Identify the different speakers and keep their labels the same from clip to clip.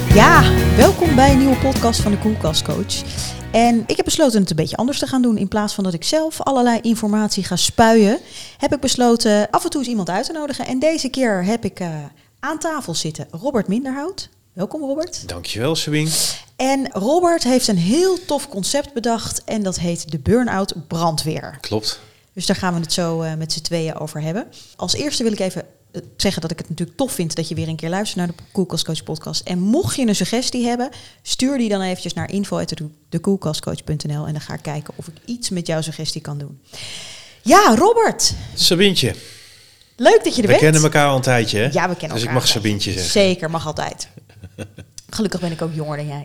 Speaker 1: Ja, welkom bij een nieuwe podcast van de Koelkastcoach. En ik heb besloten het een beetje anders te gaan doen. In plaats van dat ik zelf allerlei informatie ga spuien, heb ik besloten af en toe eens iemand uit te nodigen. En deze keer heb ik aan tafel zitten Robert Minderhout. Welkom Robert.
Speaker 2: Dankjewel Sabine.
Speaker 1: En Robert heeft een heel tof concept bedacht en dat heet de Burn-out Brandweer.
Speaker 2: Klopt.
Speaker 1: Dus daar gaan we het zo met z'n tweeën over hebben. Als eerste wil ik even zeggen dat ik het natuurlijk tof vind dat je weer een keer luistert naar de Koelkastcoach podcast. En mocht je een suggestie hebben, stuur die dan eventjes naar info@dekoelkastcoach.nl en dan ga ik kijken of ik iets met jouw suggestie kan doen. Ja, Robert.
Speaker 2: Sabientje.
Speaker 1: Leuk dat je er bent.
Speaker 2: We kennen elkaar al een tijdje, hè?
Speaker 1: Ja, we kennen elkaar.
Speaker 2: Dus ik mag Sabientje zeggen.
Speaker 1: Zeker, mag altijd. Gelukkig ben ik ook jonger dan jij.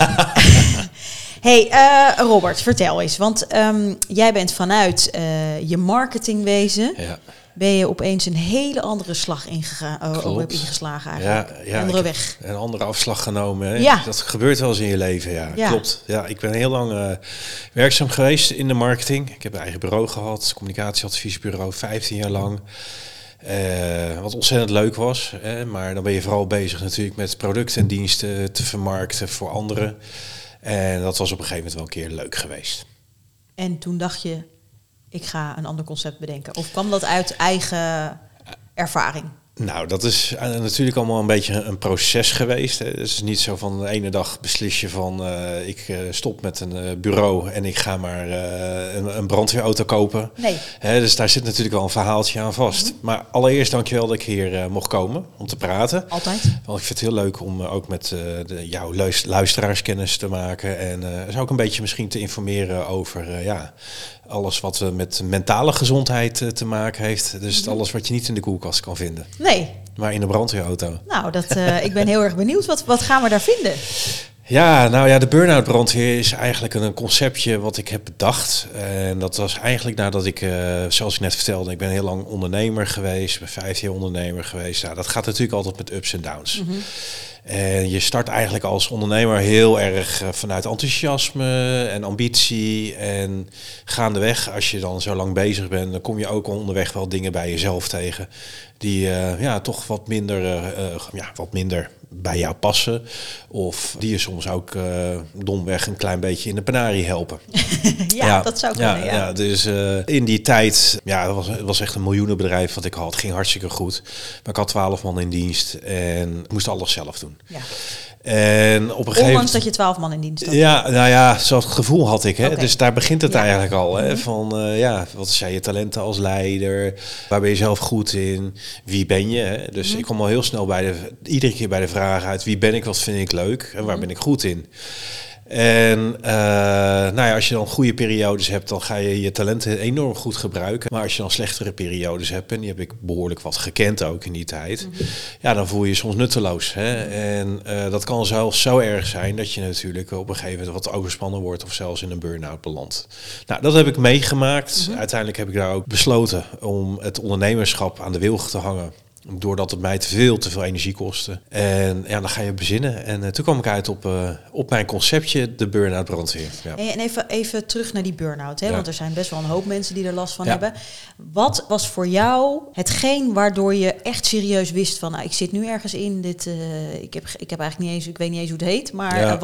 Speaker 1: Hey, Robert, vertel eens. Want jij bent vanuit je marketingwezen...
Speaker 2: Ja.
Speaker 1: Ben je opeens een hele andere slag ingeslagen eigenlijk.
Speaker 2: Ja,
Speaker 1: andere weg.
Speaker 2: Een andere afslag genomen. Hè?
Speaker 1: Ja.
Speaker 2: Dat gebeurt wel eens in je leven, ja. Klopt. Ja, ik ben heel lang werkzaam geweest in de marketing. Ik heb een eigen bureau gehad, communicatieadviesbureau, 15 jaar lang. Wat ontzettend leuk was. Maar dan ben je vooral bezig natuurlijk met producten en diensten te vermarkten voor anderen. En dat was op een gegeven moment wel een keer leuk geweest.
Speaker 1: En toen dacht je, ik ga een ander concept bedenken. Of kwam dat uit eigen ervaring?
Speaker 2: Nou, dat is natuurlijk allemaal een beetje een proces geweest. Het is niet zo van de ene dag beslis je van ik stop met een bureau en ik ga maar een brandweerauto kopen. Nee. Dus daar zit natuurlijk wel een verhaaltje aan vast. Mm-hmm. Maar allereerst dankjewel dat ik hier mocht komen om te praten.
Speaker 1: Altijd.
Speaker 2: Want ik vind het heel leuk om ook met jouw luisteraars kennis te maken. En zou ook een beetje misschien te informeren over alles wat met mentale gezondheid te maken heeft. Dus alles wat je niet in de koelkast kan vinden.
Speaker 1: Nee.
Speaker 2: Maar in de brandweerauto.
Speaker 1: Nou, ik ben heel erg benieuwd. Wat gaan we daar vinden?
Speaker 2: Ja, nou ja, de burn-out brandweer is eigenlijk een conceptje wat ik heb bedacht. En dat was eigenlijk nadat ik, zoals ik net vertelde, ik ben heel lang ondernemer geweest. Ik ben 15 jaar ondernemer geweest. Nou, dat gaat natuurlijk altijd met ups en downs. Mm-hmm. En je start eigenlijk als ondernemer heel erg vanuit enthousiasme en ambitie. En gaandeweg, als je dan zo lang bezig bent, dan kom je ook onderweg wel dingen bij jezelf tegen. Die toch wat minder bij jou passen. Of die je soms ook domweg een klein beetje in de penarie helpen.
Speaker 1: Dat zou kunnen.
Speaker 2: Ja, dus in die tijd, het was echt een miljoenenbedrijf wat ik had. Het ging hartstikke goed. Maar ik had 12 man in dienst en ik moest alles zelf doen. Ja. En op een gegeven moment,
Speaker 1: ondanks dat je 12 man in dienst had.
Speaker 2: Ja, zo'n gevoel had ik. Hè? Okay. Dus daar begint het eigenlijk al. Hè?
Speaker 1: Mm-hmm.
Speaker 2: Van, wat zijn je talenten als leider? Waar ben je zelf goed in? Wie ben je? Hè? Dus ik kwam al heel snel iedere keer bij de vraag uit. Wie ben ik? Wat vind ik leuk? En waar ben ik goed in? En als je dan goede periodes hebt, dan ga je je talenten enorm goed gebruiken. Maar als je dan slechtere periodes hebt, en die heb ik behoorlijk wat gekend ook in die tijd, dan voel je je soms nutteloos. Hè? En dat kan zelfs zo erg zijn dat je natuurlijk op een gegeven moment wat overspannen wordt of zelfs in een burn-out belandt. Nou, dat heb ik meegemaakt. Mm-hmm. Uiteindelijk heb ik daar ook besloten om het ondernemerschap aan de wilg te hangen. Doordat het mij te veel energie kostte. En dan ga je bezinnen. En toen kwam ik uit op mijn conceptje, de burn-out brandweer. Ja.
Speaker 1: En even terug naar die burn-out. Hè? Ja. Want er zijn best wel een hoop mensen die er last van hebben. Wat was voor jou hetgeen waardoor je echt serieus wist van... ik zit nu ergens in, ik heb eigenlijk niet eens... ik weet niet eens hoe het heet, maar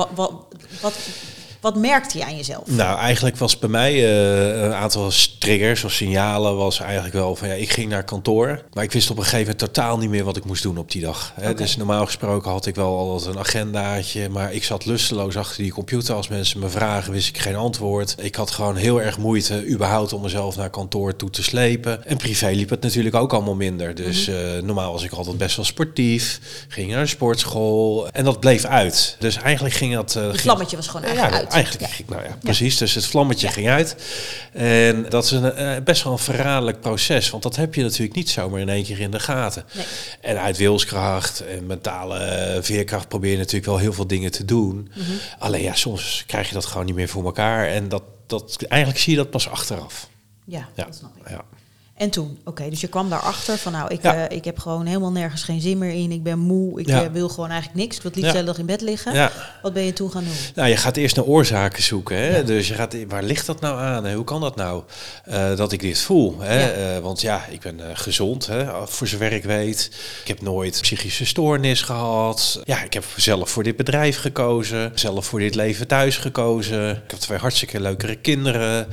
Speaker 1: wat merkte je aan jezelf? Nou,
Speaker 2: eigenlijk was bij mij een aantal triggers of signalen was eigenlijk wel van ik ging naar kantoor. Maar ik wist op een gegeven moment totaal niet meer wat ik moest doen op die dag. Okay. Dus normaal gesproken had ik wel altijd een agendaatje. Maar ik zat lusteloos achter die computer. Als mensen me vragen, wist ik geen antwoord. Ik had gewoon heel erg moeite überhaupt om mezelf naar kantoor toe te slepen. En privé liep het natuurlijk ook allemaal minder. Dus normaal was ik altijd best wel sportief. Ging naar de sportschool. En dat bleef uit. Dus eigenlijk ging dat...
Speaker 1: het vlammetje was gewoon uit.
Speaker 2: Eigenlijk, precies. Dus het vlammetje ging uit. En dat is best wel een verraderlijk proces. Want dat heb je natuurlijk niet zomaar in één keer in de gaten. Nee. En uit wilskracht en mentale veerkracht probeer je natuurlijk wel heel veel dingen te doen. Mm-hmm. Alleen soms krijg je dat gewoon niet meer voor elkaar. En dat eigenlijk zie je dat pas achteraf.
Speaker 1: Ja, dat snap ik. Ja. En toen, oké, dus je kwam daarachter van nou, ik heb gewoon helemaal nergens geen zin meer in. Ik ben moe, ik wil gewoon eigenlijk niks. Ik wil het liefst de hele dag in bed liggen. Ja. Wat ben je toen gaan doen?
Speaker 2: Nou, je gaat eerst naar oorzaken zoeken. Hè? Ja. Dus je gaat, waar ligt dat nou aan? Hè? Hoe kan dat nou dat ik dit voel? Hè? Ja. Want ik ben gezond, hè? Voor zover ik weet. Ik heb nooit psychische stoornis gehad. Ja, ik heb zelf voor dit bedrijf gekozen. Zelf voor dit leven thuis gekozen. Ik heb 2 hartstikke leukere kinderen.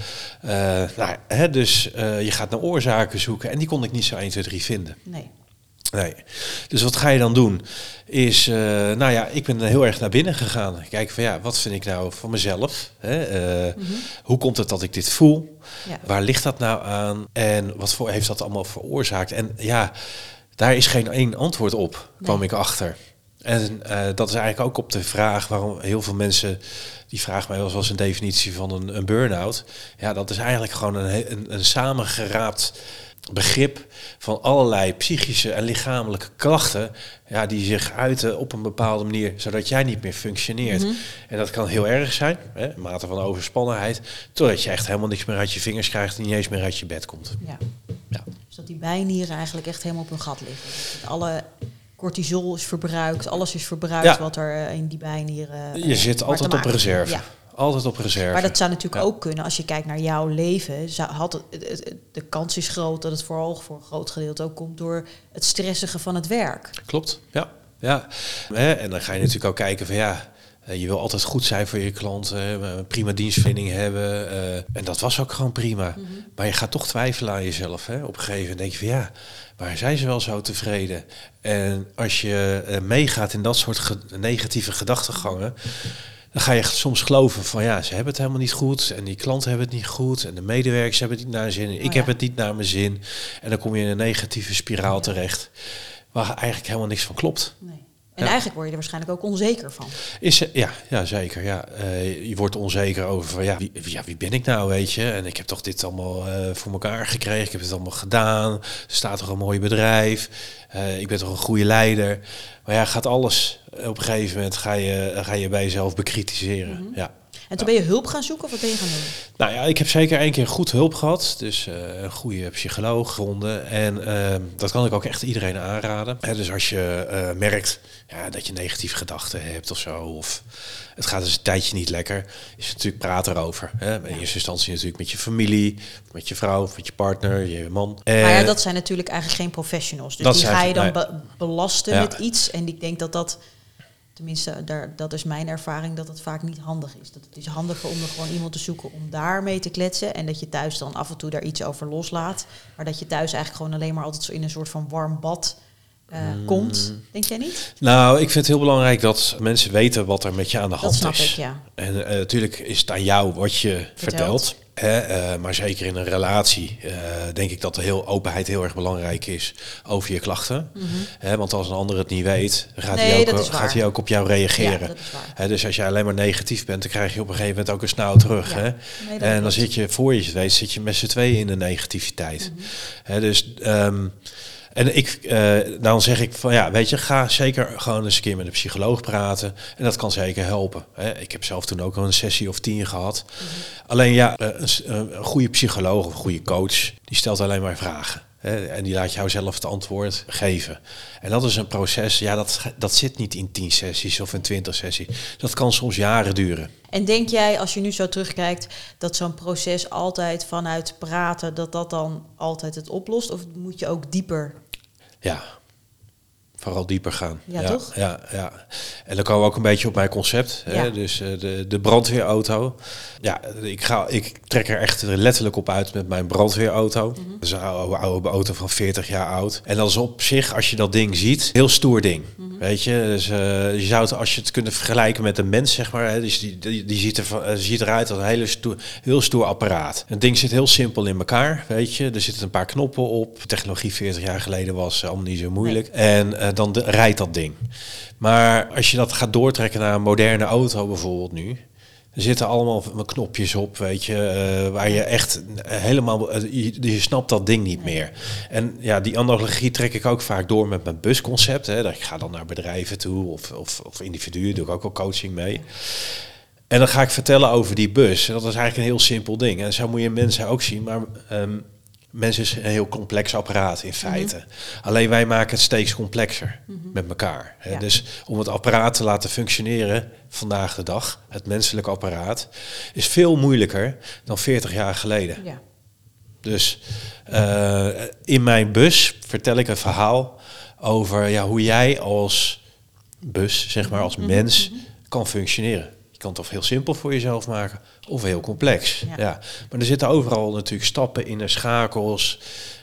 Speaker 2: Dus je gaat naar oorzaken zoeken. En die kon ik niet zo 1, 2, 3 vinden. Nee. Dus wat ga je dan doen? Is, ik ben heel erg naar binnen gegaan. Kijken van wat vind ik nou van mezelf? Hè? Hoe komt het dat ik dit voel? Ja. Waar ligt dat nou aan? En wat heeft dat allemaal veroorzaakt? En daar is geen één antwoord op, kwam ik achter. En dat is eigenlijk ook op de vraag waarom heel veel mensen, die vragen mij wel eens als een definitie van een burn-out. Ja, dat is eigenlijk gewoon een samengeraapt begrip van allerlei psychische en lichamelijke klachten, die zich uiten op een bepaalde manier, zodat jij niet meer functioneert. En dat kan heel erg zijn, hè, mate van overspannenheid, totdat je echt helemaal niks meer uit je vingers krijgt en niet eens meer uit je bed komt.
Speaker 1: Ja. Dus dat die bijnieren eigenlijk echt helemaal op hun gat liggen. Dat alle cortisol is verbruikt, alles is verbruikt wat er in die bijnieren...
Speaker 2: je zit altijd op reserve. Ja. Altijd op reserve.
Speaker 1: Maar dat zou natuurlijk ook kunnen, als je kijkt naar jouw leven, de kans is groot dat het vooral voor een groot gedeelte ook komt door het stressige van het werk.
Speaker 2: Klopt, ja. En dan ga je natuurlijk ook kijken van je wil altijd goed zijn voor je klanten, een prima dienstverlening hebben. En dat was ook gewoon prima. Maar je gaat toch twijfelen aan jezelf. Hè? Op een gegeven moment denk je van waar zijn ze wel zo tevreden? En als je meegaat in dat soort negatieve gedachtegangen, dan ga je soms geloven van ze hebben het helemaal niet goed. En die klanten hebben het niet goed. En de medewerkers hebben het niet naar hun zin. En ik heb het niet naar mijn zin. En dan kom je in een negatieve spiraal terecht, waar eigenlijk helemaal niks van klopt.
Speaker 1: Nee. En eigenlijk word je er waarschijnlijk ook onzeker van.
Speaker 2: Ja, zeker. Ja. Je wordt onzeker over van wie ben ik nou, weet je? En ik heb toch dit allemaal voor elkaar gekregen. Ik heb het allemaal gedaan. Er staat toch een mooi bedrijf. Ik ben toch een goede leider. Maar gaat alles op een gegeven moment ga je bij jezelf bekritiseren. Ja.
Speaker 1: En toen ben je hulp gaan zoeken of wat ben je gaan doen?
Speaker 2: Nou ik heb zeker 1 keer goed hulp gehad. Dus een goede psycholoog gevonden. En dat kan ik ook echt iedereen aanraden. Dus als je merkt dat je negatieve gedachten hebt of zo, of het gaat dus een tijdje niet lekker, is het natuurlijk praten erover. Hè? In eerste instantie natuurlijk met je familie, met je vrouw, met je partner, je man.
Speaker 1: Maar dat zijn natuurlijk eigenlijk geen professionals. Dus die ga je dan belasten met iets. En ik denk dat tenminste, dat is mijn ervaring, dat het vaak niet handig is. Dat het is handiger om er gewoon iemand te zoeken om daarmee te kletsen. En dat je thuis dan af en toe daar iets over loslaat. Maar dat je thuis eigenlijk gewoon alleen maar altijd zo in een soort van warm bad komt. Denk jij niet?
Speaker 2: Nou, ik vind het heel belangrijk dat mensen weten wat er met je aan de hand is.
Speaker 1: Dat snap ik, ja.
Speaker 2: En natuurlijk is het aan jou wat je vertelt. Maar zeker in een relatie denk ik dat de openheid heel erg belangrijk is over je klachten. Want als een ander het niet weet, gaat hij ook op jou reageren. Ja, dat is waar. Dus als jij alleen maar negatief bent, dan krijg je op een gegeven moment ook een snauw terug. Ja. En dan zit je, voor je het weet, zit je met z'n tweeën in de negativiteit. En dan zeg ik van weet je, ga zeker gewoon eens een keer met een psycholoog praten. En dat kan zeker helpen. Ik heb zelf toen ook een sessie of 10 gehad. Alleen een goede psycholoog of een goede coach, die stelt alleen maar vragen. En die laat jou zelf het antwoord geven. En dat is een proces, dat zit niet in 10 sessies of in 20 sessies. Dat kan soms jaren duren.
Speaker 1: En denk jij, als je nu zo terugkijkt, dat zo'n proces altijd vanuit praten, dat dan altijd het oplost? Of moet je ook dieper?
Speaker 2: Ja, vooral dieper gaan.
Speaker 1: Ja, toch?
Speaker 2: Ja. En dan komen we ook een beetje op mijn concept. Ja. Hè? Dus de brandweerauto. Ja, ik trek er echt letterlijk op uit met mijn brandweerauto. Dat is een oude auto van 40 jaar oud. En dat is op zich, als je dat ding ziet, heel stoer ding. Weet je, dus je zou het, als je het kunnen vergelijken met een mens, zeg maar, hè, dus die ziet eruit als een heel stoer apparaat. Het ding zit heel simpel in elkaar, weet je. Er zitten een paar knoppen op. Technologie 40 jaar geleden was allemaal niet zo moeilijk. Nee. En dan rijdt dat ding. Maar als je dat gaat doortrekken naar een moderne auto bijvoorbeeld nu, er zitten allemaal knopjes op, weet je, waar je echt helemaal, je snapt dat ding niet meer. En die analogie trek ik ook vaak door met mijn busconcept. Hè. Ik ga dan naar bedrijven toe of individuen, doe ik ook al coaching mee. En dan ga ik vertellen over die bus. En dat is eigenlijk een heel simpel ding. En zo moet je mensen ook zien. Maar Mens is een heel complex apparaat in feite. Alleen wij maken het steeds complexer met elkaar. Hè?
Speaker 1: Ja.
Speaker 2: Dus om het apparaat te laten functioneren vandaag de dag, het menselijke apparaat, is veel moeilijker dan 40 jaar geleden.
Speaker 1: Ja.
Speaker 2: Dus in mijn bus vertel ik een verhaal over hoe jij als bus, zeg maar als mens, kan functioneren. Je kan het of heel simpel voor jezelf maken of heel complex. Ja. Maar er zitten overal natuurlijk stappen in, schakels,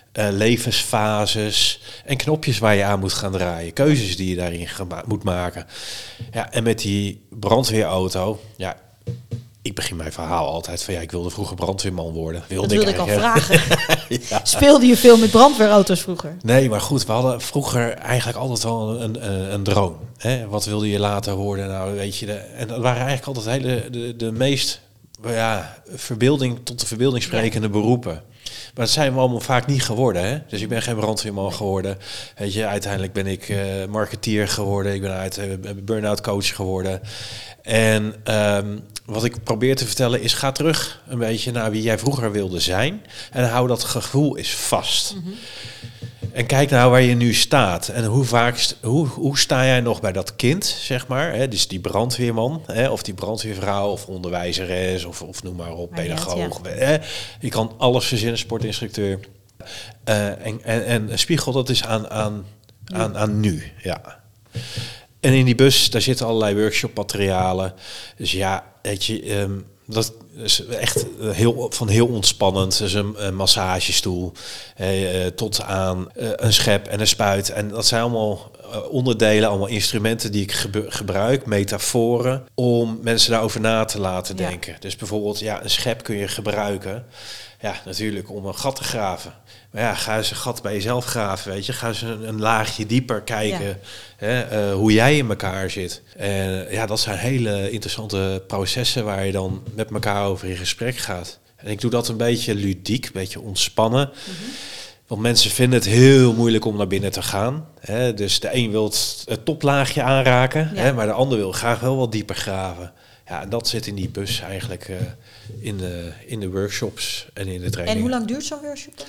Speaker 2: levensfases en knopjes waar je aan moet gaan draaien. Keuzes die je daarin moet maken. Ja, en met die brandweerauto, ik begin mijn verhaal altijd van ik wilde vroeger brandweerman worden.
Speaker 1: Dat wilde ik al vragen. Speelde je veel met brandweerauto's vroeger?
Speaker 2: Nee, maar goed, we hadden vroeger eigenlijk altijd wel een droom. Hè? Wat wilde je later worden? Nou, weet je, en dat waren eigenlijk altijd de meest verbeelding tot de verbeelding sprekende beroepen. Maar dat zijn we allemaal vaak niet geworden. Hè? Dus ik ben geen brandweerman geworden. Weet je, uiteindelijk ben ik marketeer geworden. Ik ben burn-out coach geworden. En wat ik probeer te vertellen is, ga terug een beetje naar wie jij vroeger wilde zijn. En hou dat gevoel eens vast. En kijk nou waar je nu staat. En hoe sta jij nog bij dat kind, zeg maar. Hè? Dus die brandweerman, hè? Of die brandweervrouw, of onderwijzeres, of noem maar op, pedagoog. Hè? Je kan alles verzinnen, sportinstructeur. En spiegel dat is aan nu, ja. En in die bus, daar zitten allerlei workshopmaterialen. Dus weet je, dat is echt heel ontspannend. Dus een massagestoel tot aan een schep en een spuit. En dat zijn allemaal onderdelen, allemaal instrumenten die ik gebruik, metaforen, om mensen daarover na te laten denken. Dus bijvoorbeeld, een schep kun je gebruiken. Ja, natuurlijk om een gat te graven. Maar ga eens een gat bij jezelf graven, weet je. Ga eens een laagje dieper kijken hoe jij in elkaar zit. En dat zijn hele interessante processen waar je dan met elkaar over in gesprek gaat. En ik doe dat een beetje ludiek, een beetje ontspannen. Want mensen vinden het heel moeilijk om naar binnen te gaan. Hè? Dus de een wil het toplaagje aanraken, maar de ander wil graag wel wat dieper graven. Ja, en dat zit in die bus eigenlijk in de workshops en in de training.
Speaker 1: En hoe lang duurt zo'n workshop dan?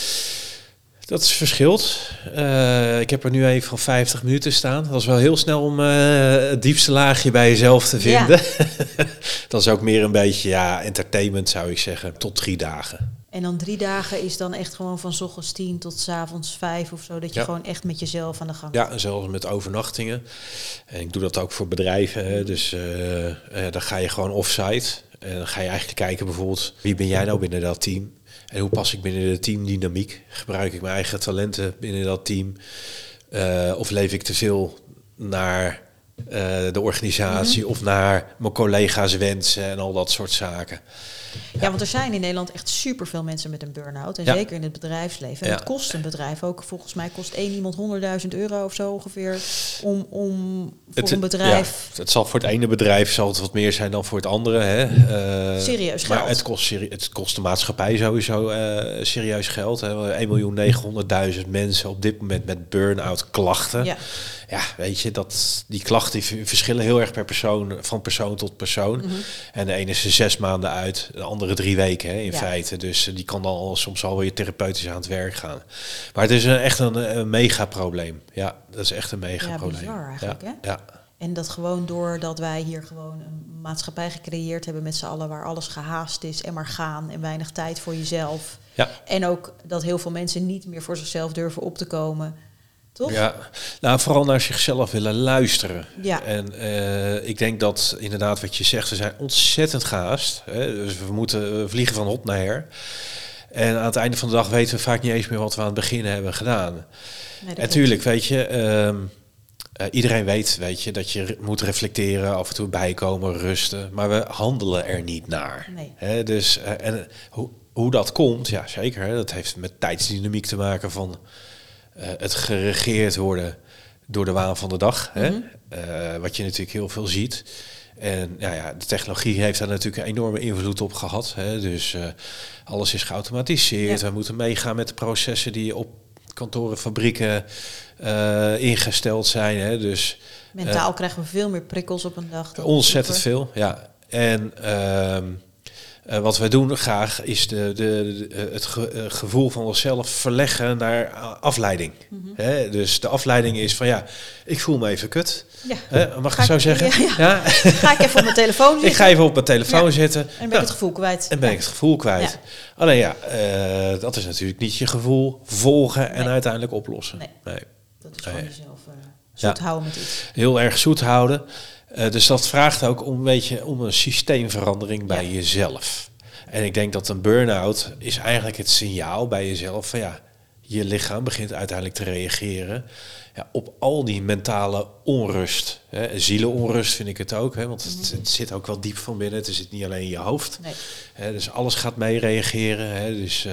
Speaker 2: Dat is verschilt. Ik heb er nu even van 50 minuten staan. Dat is wel heel snel om het diepste laagje bij jezelf te vinden. Ja. Dat is ook meer een beetje entertainment, zou ik zeggen, tot 3 dagen.
Speaker 1: En dan 3 dagen is dan echt gewoon van 's ochtends 10 tot 's avonds 5 of zo. Dat je gewoon echt met jezelf aan de gang gaat.
Speaker 2: Ja, en zelfs met overnachtingen. En ik doe dat ook voor bedrijven. Hè. Dus dan ga je gewoon offsite. En dan ga je eigenlijk kijken bijvoorbeeld, wie ben jij nou binnen dat team? En hoe pas ik binnen de teamdynamiek? Gebruik ik mijn eigen talenten binnen dat team? Of leef ik te veel naar de organisatie of naar mijn collega's wensen en al dat soort zaken?
Speaker 1: Ja, want er zijn in Nederland echt superveel mensen met een burn-out. En zeker in het bedrijfsleven. En het kost een bedrijf ook. Volgens mij kost 1 iemand €100.000 of zo ongeveer om voor een bedrijf.
Speaker 2: Ja, het zal voor het ene bedrijf zal het wat meer zijn dan voor het andere. Hè?
Speaker 1: Serieus geld.
Speaker 2: Maar het kost de maatschappij sowieso serieus geld. Hè? 1.900.000 mensen op dit moment met burn-out klachten. Ja, weet je, die klachten die verschillen heel erg per persoon, van persoon tot persoon. En de ene is er 6 maanden uit, de andere 3 weken in feite. Dus die kan dan soms alweer therapeutisch aan het werk gaan. Maar het is echt een megaprobleem. Ja, dat is echt een megaprobleem.
Speaker 1: Ja, bizar eigenlijk, hè?
Speaker 2: Ja.
Speaker 1: En dat gewoon doordat wij hier gewoon een maatschappij gecreëerd hebben met z'n allen waar alles gehaast is en maar gaan en weinig tijd voor jezelf. Ja. En ook dat heel veel mensen niet meer voor zichzelf durven op te komen. Toch?
Speaker 2: Ja, nou vooral naar zichzelf willen luisteren.
Speaker 1: Ja.
Speaker 2: En ik denk dat inderdaad wat je zegt, we zijn ontzettend gehaast. Hè? Dus we moeten vliegen van hot naar her. En aan het einde van de dag weten we vaak niet eens meer wat we aan het begin hebben gedaan. Nee, en natuurlijk, weet je, iedereen weet je, dat je moet reflecteren, af en toe bijkomen, rusten. Maar we handelen er niet naar.
Speaker 1: Nee.
Speaker 2: Hè? Dus, en hoe dat komt, ja zeker, hè? Dat heeft met tijdsdynamiek te maken van het geregeerd worden door de waan van de dag. Hè? Wat je natuurlijk heel veel ziet. En de technologie heeft daar natuurlijk een enorme invloed op gehad. Hè? Dus alles is geautomatiseerd. We moeten meegaan met de processen die op kantoren, fabrieken ingesteld zijn. Hè? Dus,
Speaker 1: mentaal krijgen we veel meer prikkels op een dag.
Speaker 2: Ontzettend veel, ja. En Wat wij doen graag is het gevoel van onszelf verleggen naar afleiding. Hè? Dus de afleiding is van ik voel me even kut. Ja. Mag ik zo zeggen? Ja.
Speaker 1: Ga ik even op mijn telefoon zitten?
Speaker 2: Ik ga even op mijn telefoon zitten.
Speaker 1: En ben ik het gevoel kwijt.
Speaker 2: En ben ik het gevoel kwijt. Ja. Alleen dat is natuurlijk niet je gevoel volgen en uiteindelijk oplossen.
Speaker 1: Nee. Dat is gewoon jezelf zoet houden met iets.
Speaker 2: Heel erg zoet houden. Dus dat vraagt ook om een systeemverandering bij jezelf. En ik denk dat een burn-out is eigenlijk het signaal bij jezelf van je lichaam begint uiteindelijk te reageren op al die mentale onrust. Hè. Zielenonrust vind ik het ook, want het zit ook wel diep van binnen. Het zit niet alleen in je hoofd. Nee. Dus alles gaat mee reageren. Dus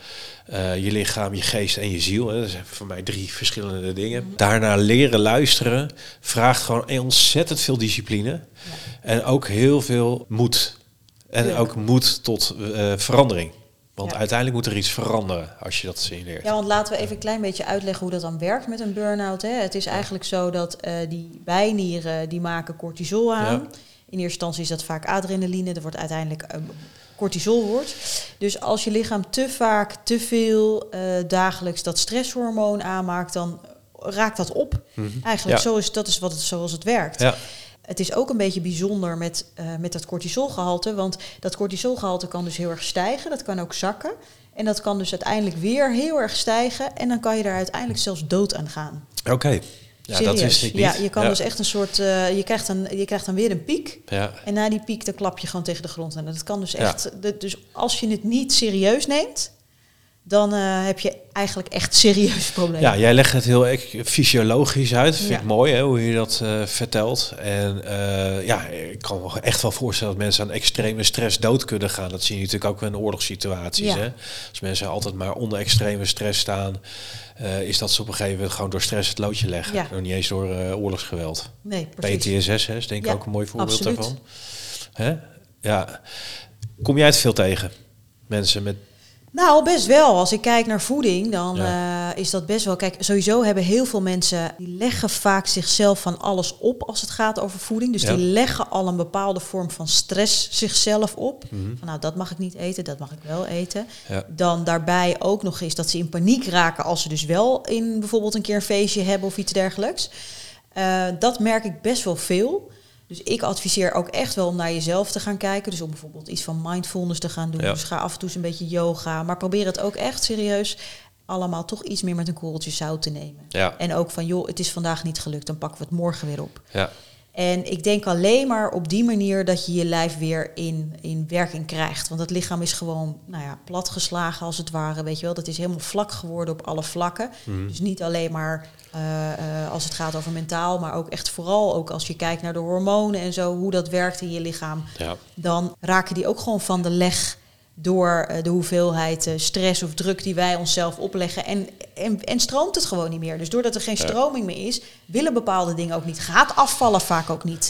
Speaker 2: je lichaam, je geest en je ziel. Dat zijn voor mij 3 verschillende dingen. Daarna leren luisteren vraagt gewoon ontzettend veel discipline. Ja. En ook heel veel moed. En ook moed tot verandering. Want uiteindelijk moet er iets veranderen als je dat signaleert. Ja,
Speaker 1: want laten we even een klein beetje uitleggen hoe dat dan werkt met een burn-out. Hè. Het is eigenlijk zo dat die bijnieren die maken cortisol aan. Ja. In eerste instantie is dat vaak adrenaline. Er wordt uiteindelijk cortisol wordt. Dus als je lichaam te vaak, te veel dagelijks dat stresshormoon aanmaakt, dan raakt dat op. Eigenlijk zoals het werkt. Ja. Het is ook een beetje bijzonder met dat cortisolgehalte. Want dat cortisolgehalte kan dus heel erg stijgen. Dat kan ook zakken. En dat kan dus uiteindelijk weer heel erg stijgen. En dan kan je daar uiteindelijk zelfs dood aan gaan.
Speaker 2: Oké. Ja, dat wist ik niet.
Speaker 1: Ja, je kan dus echt een soort... je krijgt dan weer een piek. Ja. En na die piek dan klap je gewoon tegen de grond. En dat kan dus echt... Dus als je het niet serieus neemt, dan heb je eigenlijk echt serieus probleem.
Speaker 2: Ja, jij legt het heel fysiologisch uit. Vind ik mooi hoe je dat vertelt. En ik kan me echt wel voorstellen dat mensen aan extreme stress dood kunnen gaan. Dat zie je natuurlijk ook in oorlogssituaties. Ja. Hè? Als mensen altijd maar onder extreme stress staan, is dat ze op een gegeven moment gewoon door stress het loodje leggen. Ja. Nog niet eens door oorlogsgeweld.
Speaker 1: Nee, precies.
Speaker 2: PTSS is denk ik ook een mooi voorbeeld daarvan. Hè? Ja. Kom jij het veel tegen? Mensen met...
Speaker 1: Nou, best wel. Als ik kijk naar voeding, dan is dat best wel... Kijk, sowieso hebben heel veel mensen... die leggen vaak zichzelf van alles op als het gaat over voeding. Dus die leggen al een bepaalde vorm van stress zichzelf op. Van dat mag ik niet eten, dat mag ik wel eten. Ja. Dan daarbij ook nog eens dat ze in paniek raken... als ze dus wel in bijvoorbeeld een keer een feestje hebben of iets dergelijks. Dat merk ik best wel veel... Dus ik adviseer ook echt wel om naar jezelf te gaan kijken. Dus om bijvoorbeeld iets van mindfulness te gaan doen. Ja. Dus ga af en toe eens een beetje yoga. Maar probeer het ook echt serieus allemaal toch iets meer met een korreltje zout te nemen. Ja. En ook van, het is vandaag niet gelukt. Dan pakken we het morgen weer op. Ja. En ik denk alleen maar op die manier dat je je lijf weer in werking krijgt. Want het lichaam is gewoon platgeslagen als het ware. Weet je wel, dat is helemaal vlak geworden op alle vlakken. Dus niet alleen maar... als het gaat over mentaal, maar ook echt vooral ook als je kijkt naar de hormonen en zo, hoe dat werkt in je lichaam, dan raken die ook gewoon van de leg door de hoeveelheid stress of druk die wij onszelf opleggen en stroomt het gewoon niet meer. Dus doordat er geen stroming meer is, willen bepaalde dingen ook niet. Gaat afvallen vaak ook niet.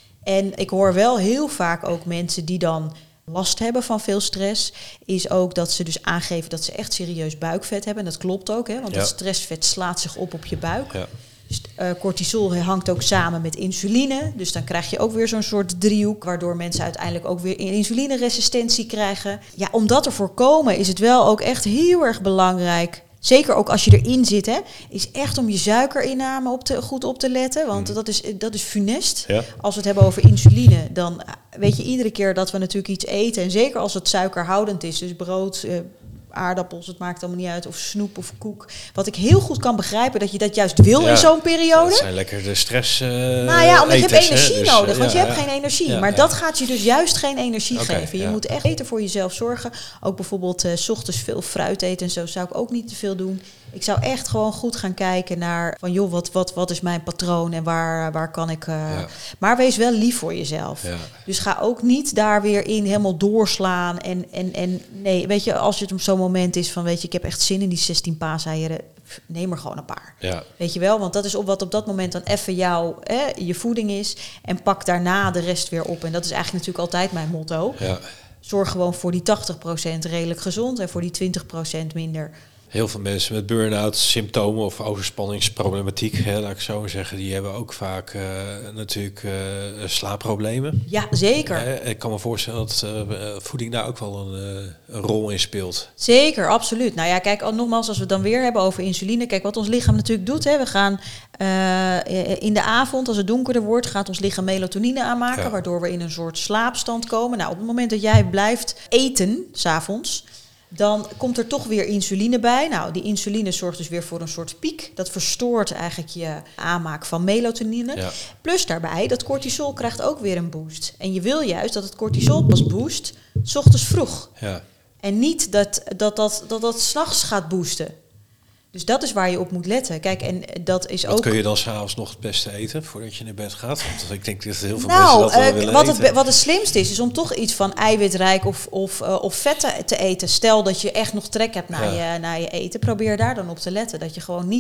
Speaker 1: En ik hoor wel heel vaak ook mensen die dan last hebben van veel stress, is ook dat ze dus aangeven dat ze echt serieus buikvet hebben. En dat klopt ook, hè, want het stressvet slaat zich op je buik. Ja. Dus, cortisol hangt ook samen met insuline. Dus dan krijg je ook weer zo'n soort driehoek, waardoor mensen uiteindelijk ook weer insulineresistentie krijgen. Ja, om dat te voorkomen is het wel ook echt heel erg belangrijk. Zeker ook als je erin zit, hè, is echt om je suikerinname goed op te letten. Want dat is funest. Ja. Als we het hebben over insuline, dan weet je iedere keer dat we natuurlijk iets eten. En zeker als het suikerhoudend is, dus brood, aardappels, het maakt allemaal niet uit, of snoep of koek. Wat ik heel goed kan begrijpen, dat je dat juist wil in zo'n periode. Dat
Speaker 2: zijn lekker de stress
Speaker 1: omdat je hebt energie nodig, want je hebt geen energie. Ja, maar dat gaat je dus juist geen energie geven. Je moet echt beter voor jezelf zorgen. Ook bijvoorbeeld 's ochtends veel fruit eten en zo zou ik ook niet te veel doen. Ik zou echt gewoon goed gaan kijken naar van wat is mijn patroon en waar kan ik... Maar wees wel lief voor jezelf. Ja. Dus ga ook niet daar weer in helemaal doorslaan. En nee, weet je, als het op zo'n moment is van, weet je, ik heb echt zin in die 16 paaseieren, neem er gewoon een paar. Ja. Weet je wel, want dat is wat op dat moment dan even je voeding is. En pak daarna de rest weer op. En dat is eigenlijk natuurlijk altijd mijn motto. Ja. Zorg gewoon voor die 80% redelijk gezond en voor die 20% minder
Speaker 2: Heel veel mensen met burn-out symptomen of overspanningsproblematiek, laat ik zo zeggen, die hebben ook vaak natuurlijk slaapproblemen.
Speaker 1: Ja, zeker.
Speaker 2: Ik kan me voorstellen dat voeding daar ook wel een rol in speelt.
Speaker 1: Zeker, absoluut. Nou ja, kijk, nogmaals, als we het dan weer hebben over insuline. Kijk, wat ons lichaam natuurlijk doet. Hè, we gaan in de avond, als het donkerder wordt, gaat ons lichaam melatonine aanmaken. Ja. Waardoor we in een soort slaapstand komen. Nou, op het moment dat jij blijft eten, 's avonds, dan komt er toch weer insuline bij. Nou, die insuline zorgt dus weer voor een soort piek. Dat verstoort eigenlijk je aanmaak van melatonine. Ja. Plus daarbij, dat cortisol krijgt ook weer een boost. En je wil juist dat het cortisol pas boost 's ochtends vroeg. Ja. En niet dat 's nachts gaat boosten. Dus dat is waar je op moet letten. Kijk, en dat is
Speaker 2: wat
Speaker 1: ook...
Speaker 2: kun je dan s'avonds nog het beste eten voordat je naar bed gaat? Want ik denk dat heel veel mensen dat wel willen eten.
Speaker 1: Wat het slimste is om toch iets van eiwitrijk of vetten te eten. Stel dat je echt nog trek hebt naar je eten. Probeer daar dan op te letten. Dat je gewoon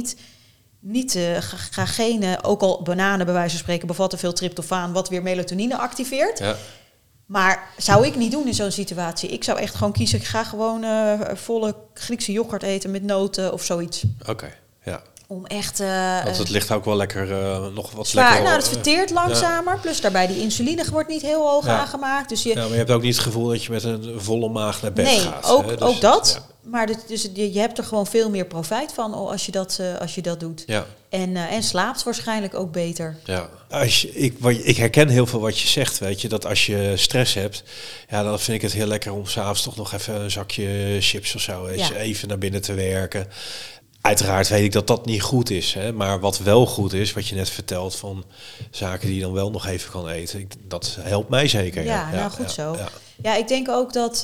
Speaker 1: ga geen, ook al bananen bij wijze van spreken bevatten veel tryptofaan, wat weer melatonine activeert. Ja. Maar zou ik niet doen in zo'n situatie. Ik zou echt gewoon kiezen, ik ga gewoon volle Griekse yoghurt eten met noten of zoiets.
Speaker 2: Oké, ja.
Speaker 1: Om echt...
Speaker 2: Want het ligt ook wel lekker, nog wat
Speaker 1: zwaar,
Speaker 2: lekker...
Speaker 1: Nou, het verteert langzamer. Ja. Plus daarbij die insuline wordt niet heel hoog aangemaakt. Dus
Speaker 2: maar je hebt ook niet het gevoel dat je met een volle maag naar bed gaat.
Speaker 1: Nee, ook dat. Ja. Maar dus je hebt er gewoon veel meer profijt van als je dat doet. Ja. En slaapt waarschijnlijk ook beter. Ja.
Speaker 2: Ik herken heel veel wat je zegt, weet je. Dat als je stress hebt, dan vind ik het heel lekker om 's avonds toch nog even een zakje chips of zo, weet je, even naar binnen te werken. Uiteraard weet ik dat dat niet goed is. Hè? Maar wat wel goed is, wat je net vertelt van zaken die je dan wel nog even kan eten. Dat helpt mij zeker.
Speaker 1: Ja, goed zo. Ja. Ja, ik denk ook dat...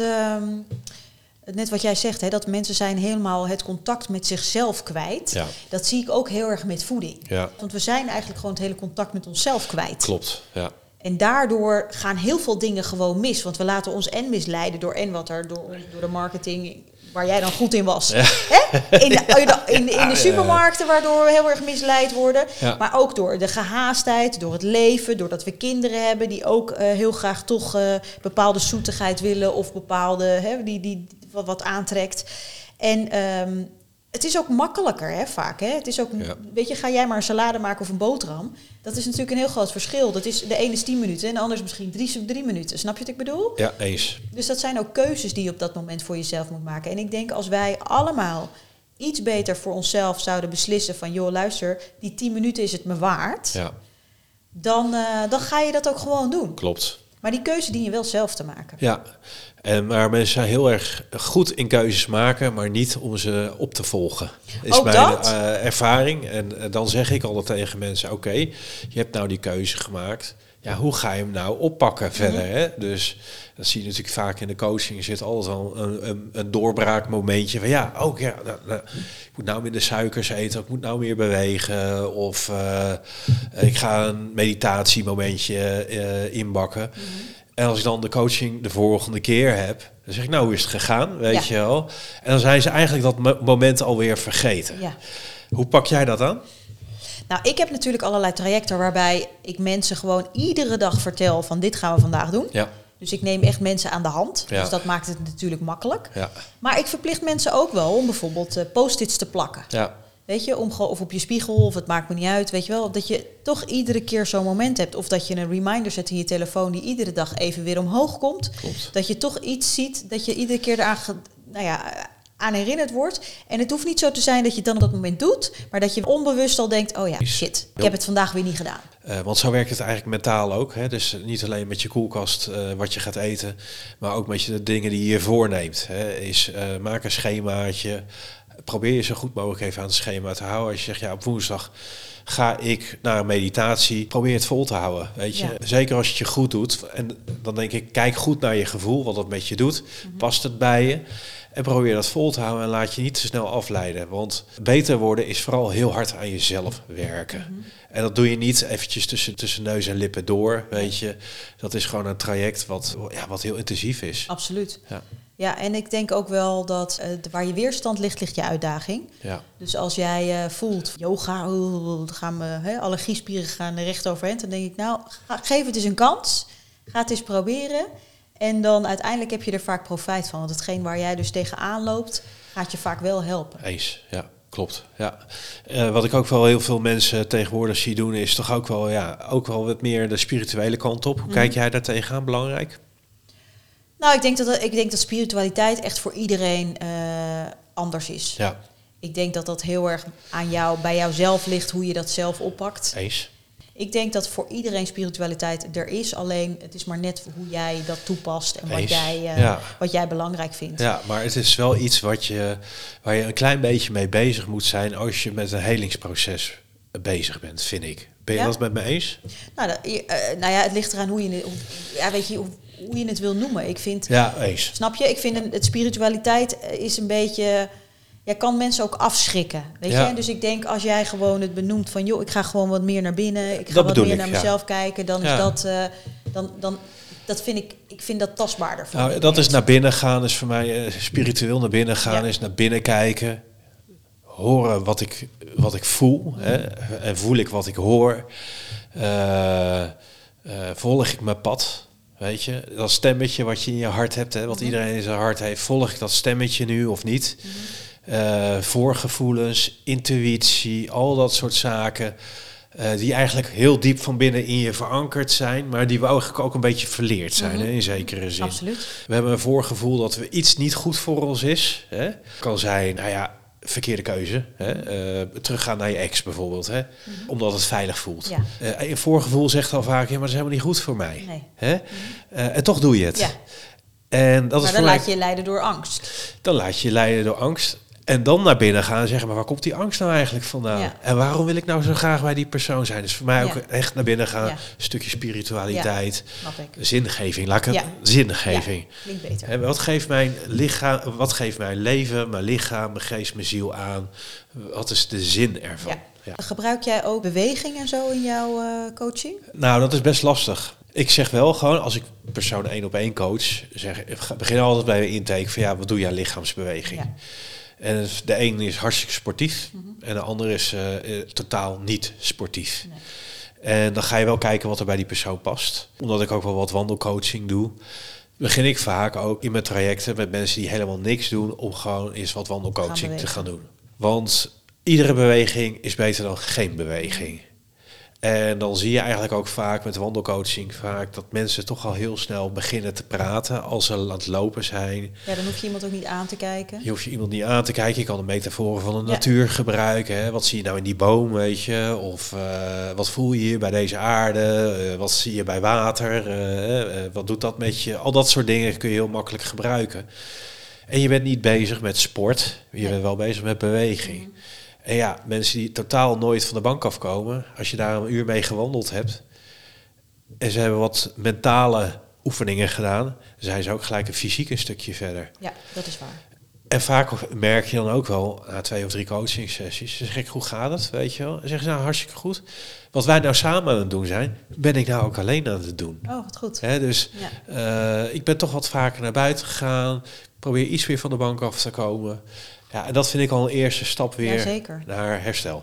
Speaker 1: net wat jij zegt, hè, dat mensen zijn helemaal het contact met zichzelf kwijt. Ja. Dat zie ik ook heel erg met voeding. Ja. Want we zijn eigenlijk gewoon het hele contact met onszelf kwijt.
Speaker 2: Klopt, ja.
Speaker 1: En daardoor gaan heel veel dingen gewoon mis. Want we laten ons misleiden door de marketing, waar jij dan goed in was. Ja. Hè? In de supermarkten, waardoor we heel erg misleid worden. Ja. Maar ook door de gehaastheid, door het leven, doordat we kinderen hebben die ook heel graag toch bepaalde zoetigheid willen of bepaalde die wat aantrekt. En het is ook makkelijker, hè, vaak. Hè? Het is ook, weet je, ga jij maar een salade maken of een boterham. Dat is natuurlijk een heel groot verschil. Dat is, de ene is 10 minuten en de ander is misschien 3 minuten. Snap je wat ik bedoel?
Speaker 2: Ja, eens.
Speaker 1: Dus dat zijn ook keuzes die je op dat moment voor jezelf moet maken. En ik denk, als wij allemaal iets beter voor onszelf zouden beslissen van, joh, luister, die 10 minuten is het me waard. Ja. Dan ga je dat ook gewoon doen.
Speaker 2: Klopt.
Speaker 1: Maar die keuze dien je wel zelf te maken.
Speaker 2: Ja, maar mensen zijn heel erg goed in keuzes maken, maar niet om ze op te volgen. Is
Speaker 1: ook
Speaker 2: mijn ervaring. En dan zeg ik altijd tegen mensen, oké, je hebt nou die keuze gemaakt. Ja, hoe ga je hem nou oppakken verder? Hè? Dus dat zie je natuurlijk vaak in de coaching. Er zit altijd al een doorbraakmomentje van ik moet nou minder suikers eten, ik moet nou meer bewegen. Of ik ga een meditatiemomentje inbakken. En als ik dan de coaching de volgende keer heb, dan zeg ik, nou, hoe is het gegaan? Weet je wel? En dan zijn ze eigenlijk dat moment alweer vergeten. Ja. Hoe pak jij dat aan?
Speaker 1: Nou, ik heb natuurlijk allerlei trajecten waarbij ik mensen gewoon iedere dag vertel van dit gaan we vandaag doen. Ja. Dus ik neem echt mensen aan de hand. Ja. Dus dat maakt het natuurlijk makkelijk. Ja. Maar ik verplicht mensen ook wel om bijvoorbeeld post-its te plakken. Ja. Weet je, of op je spiegel, of het maakt me niet uit, weet je wel. Dat je toch iedere keer zo'n moment hebt. Of dat je een reminder zet in je telefoon die iedere dag even weer omhoog komt. Klopt. Dat je toch iets ziet, dat je iedere keer aan herinnerd wordt. En het hoeft niet zo te zijn dat je het dan op dat moment doet, maar dat je onbewust al denkt, oh ja, shit, ik heb het vandaag weer niet gedaan.
Speaker 2: Want zo werkt het eigenlijk mentaal ook. Hè? Dus niet alleen met je koelkast wat je gaat eten, maar ook met de dingen die je voorneemt. Hè? Maak een schemaatje. Probeer je zo goed mogelijk even aan het schema te houden. Als je zegt, op woensdag ga ik naar een meditatie. Probeer het vol te houden. Weet je? Ja. Zeker als je het je goed doet. En dan denk ik, kijk goed naar je gevoel, wat het met je doet. Past het bij je? En probeer dat vol te houden en laat je niet te snel afleiden. Want beter worden is vooral heel hard aan jezelf werken. En dat doe je niet eventjes tussen neus en lippen door, weet je. Dat is gewoon een traject wat heel intensief is.
Speaker 1: Absoluut. Ja, en ik denk ook wel dat waar je weerstand ligt, ligt je uitdaging. Ja. Dus als jij voelt, yoga, allergiespieren gaan recht overeind, dan denk ik, nou, geef het eens een kans. Ga het eens proberen. En dan uiteindelijk heb je er vaak profijt van. Want hetgeen waar jij dus tegenaan loopt, gaat je vaak wel helpen.
Speaker 2: Eens, ja. Klopt, ja. Wat ik ook wel heel veel mensen tegenwoordig zie doen, is toch ook wel wat meer de spirituele kant op. Hoe kijk jij daar tegenaan? Belangrijk?
Speaker 1: Nou, ik denk dat spiritualiteit echt voor iedereen anders is.
Speaker 2: Ja.
Speaker 1: Ik denk dat dat heel erg bij jouzelf ligt, hoe je dat zelf oppakt.
Speaker 2: Eens.
Speaker 1: Ik denk dat voor iedereen spiritualiteit er is. Alleen het is maar net hoe jij dat toepast en wat jij belangrijk vindt.
Speaker 2: Ja, maar het is wel iets waar je een klein beetje mee bezig moet zijn als je met een helingsproces bezig bent, vind ik. Ben je dat met me eens?
Speaker 1: Nou, het ligt eraan hoe je het wil noemen. Ik vind,
Speaker 2: ja, eens.
Speaker 1: Snap je? Ik vind het spiritualiteit is een beetje... Jij kan mensen ook afschrikken, weet je? Dus ik denk, als jij gewoon het benoemt van... joh, ik ga gewoon wat meer naar binnen. Ik ga wat meer naar mezelf kijken. Dan is dat vind ik vind dat tastbaarder.
Speaker 2: Nou, dat is naar binnen gaan, is voor mij spiritueel naar binnen gaan. Is naar binnen kijken. Horen wat ik voel. Hè? En voel ik wat ik hoor. Volg ik mijn pad... Weet je, dat stemmetje wat je in je hart hebt, hè, wat iedereen in zijn hart heeft, volg ik dat stemmetje nu of niet? Voorgevoelens, intuïtie, al dat soort zaken, die eigenlijk heel diep van binnen in je verankerd zijn, maar die we eigenlijk ook een beetje verleerd zijn, hè, in zekere zin.
Speaker 1: Absoluut.
Speaker 2: We hebben een voorgevoel dat we iets niet goed voor ons is. Hè. Kan zijn, verkeerde keuze. Hè? Teruggaan naar je ex bijvoorbeeld. Hè? Omdat het veilig voelt. Ja. Je voorgevoel zegt al vaak, maar dat is helemaal niet goed voor mij.
Speaker 1: Nee.
Speaker 2: Hè? En toch doe je het.
Speaker 1: Ja.
Speaker 2: En dat
Speaker 1: maar
Speaker 2: is
Speaker 1: dan laat je je leiden door angst.
Speaker 2: Dan laat je je leiden door angst. En dan naar binnen gaan en zeggen, maar waar komt die angst nou eigenlijk vandaan? Ja. En waarom wil ik nou zo graag bij die persoon zijn? Dus voor mij ook echt naar binnen gaan. Een stukje spiritualiteit. Zingeving. Zingeving.
Speaker 1: Ja, klinkt beter.
Speaker 2: En wat geeft mijn lichaam, wat geeft mijn leven, mijn lichaam, mijn geest, mijn ziel aan? Wat is de zin ervan?
Speaker 1: Ja. Gebruik jij ook beweging en zo in jouw coaching?
Speaker 2: Nou, dat is best lastig. Ik zeg wel gewoon, als ik persoon 1-op-1 coach, begin altijd bij de intake van wat doe je aan lichaamsbeweging? Ja. En de een is hartstikke sportief en de ander is totaal niet sportief. Nee. En dan ga je wel kijken wat er bij die persoon past. Omdat ik ook wel wat wandelcoaching doe, begin ik vaak ook in mijn trajecten met mensen die helemaal niks doen om gewoon eens wat wandelcoaching te gaan doen. Want iedere beweging is beter dan geen beweging. En dan zie je eigenlijk ook vaak met wandelcoaching dat mensen toch al heel snel beginnen te praten als ze aan het lopen zijn.
Speaker 1: Ja, dan hoef je iemand ook niet aan te kijken.
Speaker 2: Je hoeft je iemand niet aan te kijken. Je kan de metaforen van de natuur gebruiken. Hè. Wat zie je nou in die boom, weet je? Of wat voel je hier bij deze aarde? Wat zie je bij water? Wat doet dat met je? Al dat soort dingen kun je heel makkelijk gebruiken. En je bent niet bezig met sport. Je bent wel bezig met beweging. En mensen die totaal nooit van de bank afkomen, als je daar een uur mee gewandeld hebt en ze hebben wat mentale oefeningen gedaan, dan zijn ze ook gelijk fysiek een stukje verder.
Speaker 1: Ja, dat is waar.
Speaker 2: En vaak merk je dan ook wel, na 2 of 3 coaching sessies, dan zeg ik, hoe gaat het, weet je wel? Dan zeggen ze, nou, hartstikke goed. Wat wij nou samen aan het doen zijn, ben ik nou ook alleen aan het doen.
Speaker 1: Oh, wat goed.
Speaker 2: Dus ik ben toch wat vaker naar buiten gegaan, probeer iets weer van de bank af te komen. Ja, en dat vind ik al een eerste stap weer naar herstel.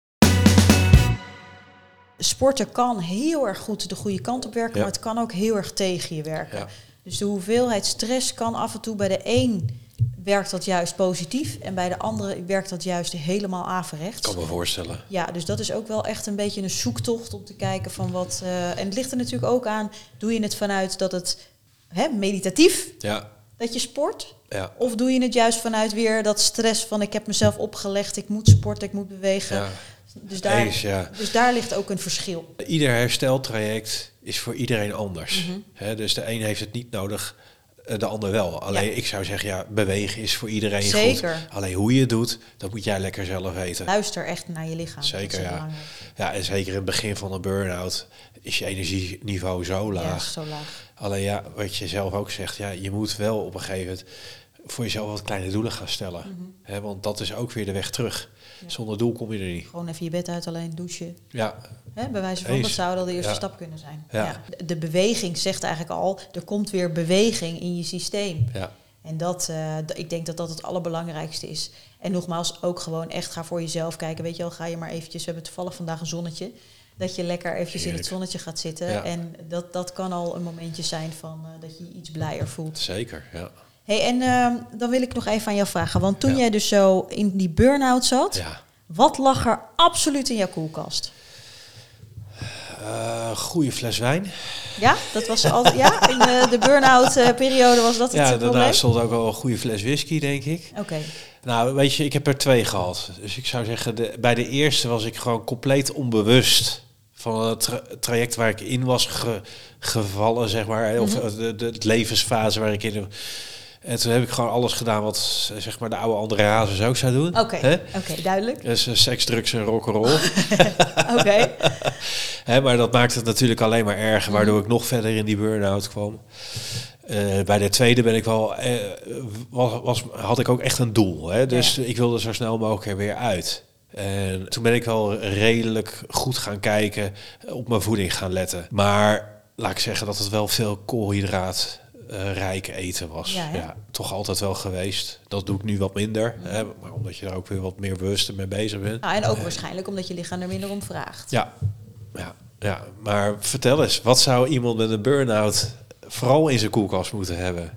Speaker 1: Sporten kan heel erg goed de goede kant op werken, maar het kan ook heel erg tegen je werken. Ja. Dus de hoeveelheid stress kan af en toe bij de een werkt dat juist positief en bij de andere werkt dat juist helemaal averechts.
Speaker 2: Kan me voorstellen.
Speaker 1: Ja, dus dat is ook wel echt een beetje een zoektocht om te kijken van wat... en het ligt er natuurlijk ook aan, doe je het vanuit dat het meditatief... Ja. Dat je sport? Ja. Of doe je het juist vanuit weer dat stress van ik heb mezelf opgelegd, ik moet sporten, ik moet bewegen. Ja. Dus daar ligt ook een verschil.
Speaker 2: Ieder hersteltraject is voor iedereen anders. Dus de een heeft het niet nodig, de ander wel. Alleen ik zou zeggen, bewegen is voor iedereen goed. Alleen hoe je het doet, dat moet jij lekker zelf weten.
Speaker 1: Luister echt naar je lichaam.
Speaker 2: Zeker, ja. En zeker in het begin van een burn-out is je energieniveau zo laag.
Speaker 1: Ja, zo laag.
Speaker 2: Alleen wat je zelf ook zegt, je moet wel op een gegeven moment voor jezelf wat kleine doelen gaan stellen. Want dat is ook weer de weg terug. Ja. Zonder doel kom je er niet.
Speaker 1: Gewoon even je bed uit, alleen douchen.
Speaker 2: Ja.
Speaker 1: Bij wijze van, dat zou al de eerste stap kunnen zijn. Ja. De beweging zegt eigenlijk al, er komt weer beweging in je systeem. Ja. En ik denk dat dat het allerbelangrijkste is. En nogmaals, ook gewoon echt ga voor jezelf kijken. Weet je wel, ga je maar eventjes, we hebben toevallig vandaag een zonnetje. dat je lekker eventjes in het
Speaker 2: Heerlijk.
Speaker 1: zonnetje gaat zitten.
Speaker 2: Ja.
Speaker 1: En dat kan al een momentje zijn van dat je je iets blijer voelt.
Speaker 2: Zeker, ja.
Speaker 1: Hey, en dan wil ik nog even aan jou vragen. Want toen
Speaker 2: Ja.
Speaker 1: jij dus zo in die burn-out zat,
Speaker 2: Ja.
Speaker 1: wat lag er absoluut in jouw koelkast?
Speaker 2: Goede fles wijn.
Speaker 1: Ja, dat was altijd. Ja, in de burn-out periode was dat het
Speaker 2: Ja,
Speaker 1: probleem?
Speaker 2: daarna stond ook wel een goede fles whisky, denk ik.
Speaker 1: Oké.
Speaker 2: Nou, weet je, ik heb er 2 gehad. Dus ik zou zeggen, bij de eerste was ik gewoon compleet onbewust van het traject waar ik in was gevallen, zeg maar. Of de levensfase waar ik in... En toen heb ik gewoon alles gedaan wat, zeg maar, de oude André Hazes ook zou doen.
Speaker 1: Oké, duidelijk.
Speaker 2: Dus seks, drugs en rock'n'roll.
Speaker 1: Oké.
Speaker 2: Maar dat maakte het natuurlijk alleen maar erger, waardoor ik nog verder in die burn-out kwam. Bij de tweede ben ik wel, had ik ook echt een doel. Hè? Dus ik wilde zo snel mogelijk er weer uit. En toen ben ik wel redelijk goed gaan kijken, op mijn voeding gaan letten. Maar laat ik zeggen dat het wel veel koolhydraat rijk eten was. Ja, toch altijd wel geweest. Dat doe ik nu wat minder. Hè? Maar omdat je daar ook weer wat meer bewust mee bezig bent.
Speaker 1: Nou, en ook waarschijnlijk omdat je lichaam er minder om vraagt.
Speaker 2: Ja, maar vertel eens, wat zou iemand met een burn-out vooral in zijn koelkast moeten hebben?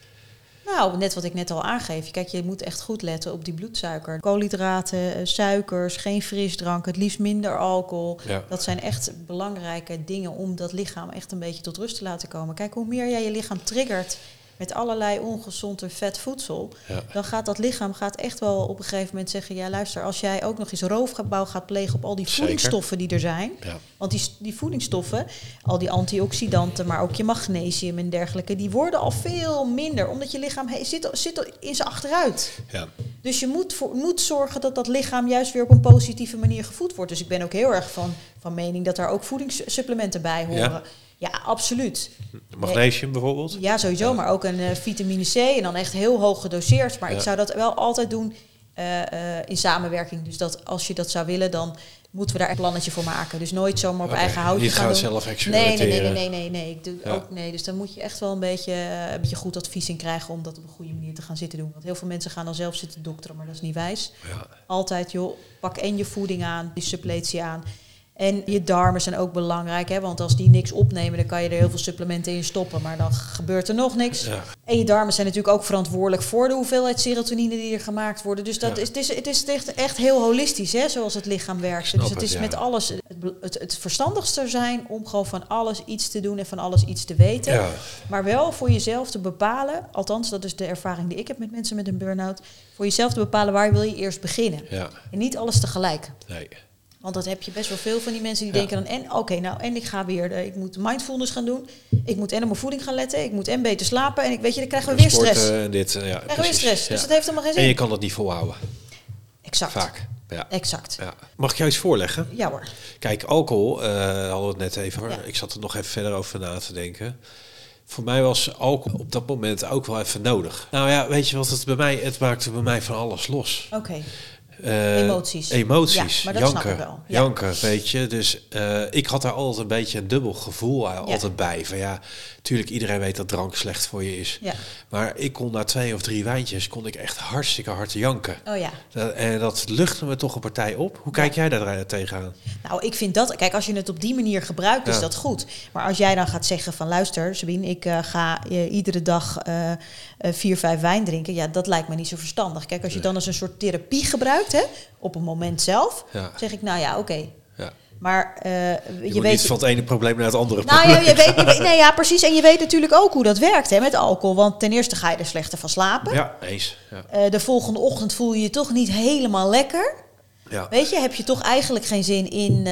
Speaker 1: Nou, net wat ik net al aangeef. Kijk, je moet echt goed letten op die bloedsuiker. Koolhydraten, suikers, geen frisdrank, het liefst minder alcohol.
Speaker 2: Ja.
Speaker 1: Dat zijn echt belangrijke dingen om dat lichaam echt een beetje tot rust te laten komen. Kijk, hoe meer jij je lichaam triggert met allerlei ongezond en vet voedsel, dan gaat dat lichaam echt wel op een gegeven moment zeggen, ja luister, als jij ook nog eens roofbouw gaat plegen op al die voedingsstoffen die er zijn, want die voedingsstoffen, al die antioxidanten, maar ook je magnesium en dergelijke, die worden al veel minder, omdat je lichaam zit in zijn achteruit. Ja. Dus je moet zorgen dat dat lichaam juist weer op een positieve manier gevoed wordt. Dus ik ben ook heel erg van mening dat daar ook voedingssupplementen bij horen. Ja, absoluut.
Speaker 2: Magnesium bijvoorbeeld?
Speaker 1: Ja, sowieso, maar ook een vitamine C en dan echt heel hoog gedoseerd. Maar ik zou dat wel altijd doen in samenwerking. Dus dat als je dat zou willen, dan moeten we daar een plannetje voor maken. Dus nooit zomaar op eigen houtje
Speaker 2: niet
Speaker 1: gaan doen.
Speaker 2: zelf experimenteren.
Speaker 1: Nee. Ik doe ook nee. Dus dan moet je echt wel een beetje goed advies in krijgen om dat op een goede manier te gaan zitten doen. Want heel veel mensen gaan dan zelf zitten dokteren, maar dat is niet wijs. Ja. Altijd, joh, pak en je voeding aan, die suppletie aan. En je darmen zijn ook belangrijk, hè? Want als die niks opnemen, dan kan je er heel veel supplementen in stoppen. Maar dan gebeurt er nog niks. Ja. En je darmen zijn natuurlijk ook verantwoordelijk voor de hoeveelheid serotonine die er gemaakt worden. Dus dat het is echt heel holistisch, hè? Zoals het lichaam werkt. Dus het is met alles het verstandigste zijn om gewoon van alles iets te doen en van alles iets te weten. Ja. Maar wel voor jezelf te bepalen, althans dat is de ervaring die ik heb met mensen met een burn-out, voor jezelf te bepalen waar wil je eerst beginnen. Ja. En niet alles tegelijk. Nee. Want dat heb je best wel veel van die mensen die denken dan, en ik ga weer, ik moet mindfulness gaan doen. Ik moet en op mijn voeding gaan letten. Ik moet en beter slapen. En dan krijgen we weer stress. Krijgen we weer stress. Dus dat heeft helemaal geen zin.
Speaker 2: En je kan dat niet volhouden.
Speaker 1: Exact.
Speaker 2: Vaak. Ja.
Speaker 1: Exact.
Speaker 2: Ja. Mag ik jou iets voorleggen?
Speaker 1: Ja hoor.
Speaker 2: Kijk, alcohol, hadden we het net even. Ja. Ik zat er nog even verder over na te denken. Voor mij was alcohol op dat moment ook wel even nodig. Nou ja, weet je wat het maakte bij mij van alles los.
Speaker 1: Oké.
Speaker 2: Emoties,
Speaker 1: ja, maar dat
Speaker 2: janken,
Speaker 1: snap ik wel. Ja.
Speaker 2: Janken, weet je. Dus ik had daar altijd een beetje een dubbel gevoel altijd bij. Van ja, natuurlijk iedereen weet dat drank slecht voor je is. Ja. Maar ik kon na 2 of 3 wijntjes kon ik echt hartstikke hard janken.
Speaker 1: Oh ja.
Speaker 2: En dat luchtte me toch een partij op. Hoe kijk jij daar tegenaan?
Speaker 1: Nou, ik vind dat, kijk, als je het op die manier gebruikt, is dat goed. Maar als jij dan gaat zeggen van, luister, Sabine, ik ga iedere dag 4, 5 wijn drinken. Ja, dat lijkt me niet zo verstandig. Kijk, als je dan als een soort therapie gebruikt, hè, op een moment zelf, zeg ik, nou ja, oké. Ja. Maar
Speaker 2: je weet niet van het ene probleem naar het andere
Speaker 1: probleem. Nou, je weet, precies. En je weet natuurlijk ook hoe dat werkt, hè, met alcohol. Want ten eerste ga je er slechter van slapen.
Speaker 2: Ja, eens. Ja.
Speaker 1: De volgende ochtend voel je je toch niet helemaal lekker. Ja. Weet je, heb je toch eigenlijk geen zin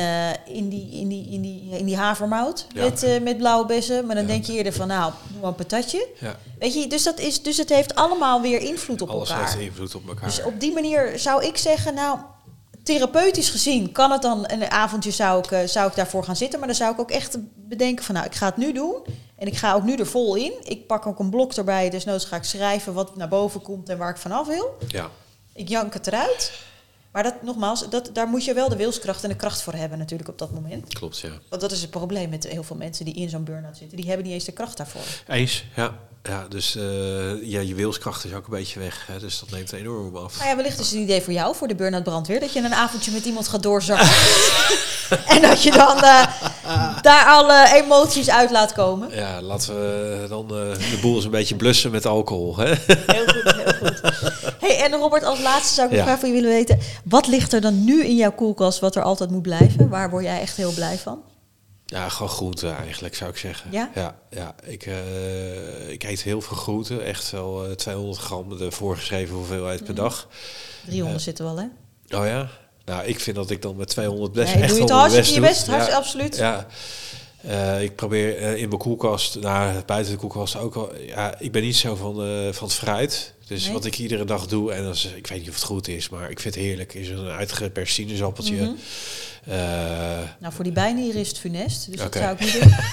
Speaker 1: in die havermout met blauwe bessen. Maar dan denk je eerder van, nou, doe maar een patatje. Ja. Weet je, dus het heeft allemaal weer invloed op elkaar.
Speaker 2: Alles heeft invloed op elkaar.
Speaker 1: Dus op die manier zou ik zeggen, nou, therapeutisch gezien kan het dan een avondje zou ik daarvoor gaan zitten. Maar dan zou ik ook echt bedenken van, nou, ik ga het nu doen. En ik ga ook nu er vol in. Ik pak ook een blok erbij. Dus noods ga ik schrijven wat naar boven komt en waar ik vanaf wil. Ja. Ik jank het eruit. Maar dat, nogmaals, daar moet je wel de wilskracht en de kracht voor hebben natuurlijk op dat moment.
Speaker 2: Klopt, ja.
Speaker 1: Want dat is het probleem met heel veel mensen die in zo'n burn-out zitten. Die hebben niet eens de kracht daarvoor.
Speaker 2: Eens, ja. Ja, dus je wilskracht is ook een beetje weg. Hè, dus dat neemt enorm af.
Speaker 1: Nou ja, wellicht is het een idee voor jou, voor de burn-out brandweer. Dat je een avondje met iemand gaat doorzakken. En dat je dan daar alle emoties uit laat komen.
Speaker 2: Ja, laten we dan de boel eens een beetje blussen met alcohol. Hè?
Speaker 1: Heel goed, heel goed. Hey, en Robert, als laatste zou ik nog graag van je willen weten. Wat ligt er dan nu in jouw koelkast wat er altijd moet blijven? Waar word jij echt heel blij van?
Speaker 2: Ja, gewoon groenten eigenlijk, zou ik zeggen.
Speaker 1: Ja?
Speaker 2: Ja. Ik eet heel veel groenten. Echt wel 200 gram de voorgeschreven hoeveelheid per dag.
Speaker 1: 300 zitten wel, hè?
Speaker 2: Oh ja? Nou, ik vind dat ik dan met 200 best
Speaker 1: Nee,
Speaker 2: echt
Speaker 1: doe je
Speaker 2: wel
Speaker 1: het
Speaker 2: mijn best
Speaker 1: hartstikke
Speaker 2: doe.
Speaker 1: je best, absoluut.
Speaker 2: Ja. Ik probeer in mijn koelkast, buiten de koelkast ook al. Ja, ik ben niet zo van het fruit. Dus wat ik iedere dag doe, en dat is, ik weet niet of het goed is, maar ik vind het heerlijk, is een uitgeperst sinaasappeltje.
Speaker 1: Mm-hmm. Nou, voor die bijnieren is het funest, dus dat zou ik niet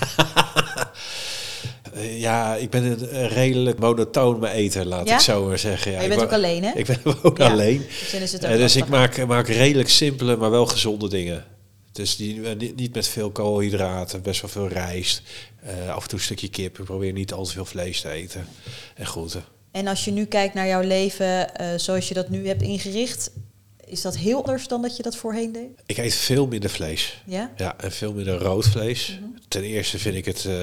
Speaker 1: doen.
Speaker 2: Ja, ik ben een redelijk monotoon eter, laat ik zo maar zeggen. Ja,
Speaker 1: maar je bent ook alleen, hè?
Speaker 2: Ik ben gewoon alleen.
Speaker 1: Dus
Speaker 2: ik maak redelijk simpele, maar wel gezonde dingen. Dus niet met veel koolhydraten, best wel veel rijst. Af en toe een stukje kip. Ik probeer niet al te veel vlees te eten. En groenten.
Speaker 1: En als je nu kijkt naar jouw leven, zoals je dat nu hebt ingericht, is dat heel anders dan dat je dat voorheen deed?
Speaker 2: Ik eet veel minder vlees.
Speaker 1: Ja?
Speaker 2: Ja, en veel minder rood vlees.
Speaker 1: Mm-hmm.
Speaker 2: Ten eerste vind ik het...